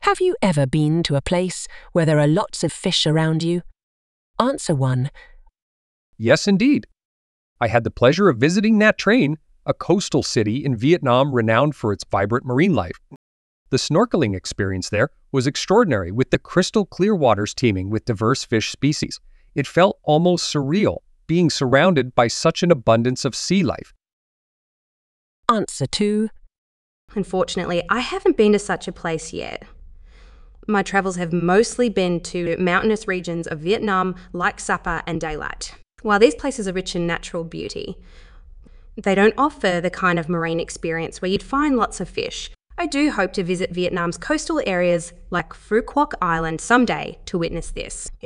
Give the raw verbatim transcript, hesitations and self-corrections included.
Have you ever been to a place where there are lots of fish around you? Answer one. Yes, indeed. I had the pleasure of visiting Nha Trang, a coastal city in Vietnam renowned for its vibrant marine life. The snorkeling experience there was extraordinary, with the crystal clear waters teeming with diverse fish species. It felt almost surreal, being surrounded by such an abundance of sea life. Answer two. Unfortunately, I haven't been to such a place yet. My travels have mostly been to mountainous regions of Vietnam like Sapa and Dalat. While these places are rich in natural beauty, they don't offer the kind of marine experience where you'd find lots of fish. I do hope to visit Vietnam's coastal areas like Phu Quoc Island someday to witness this.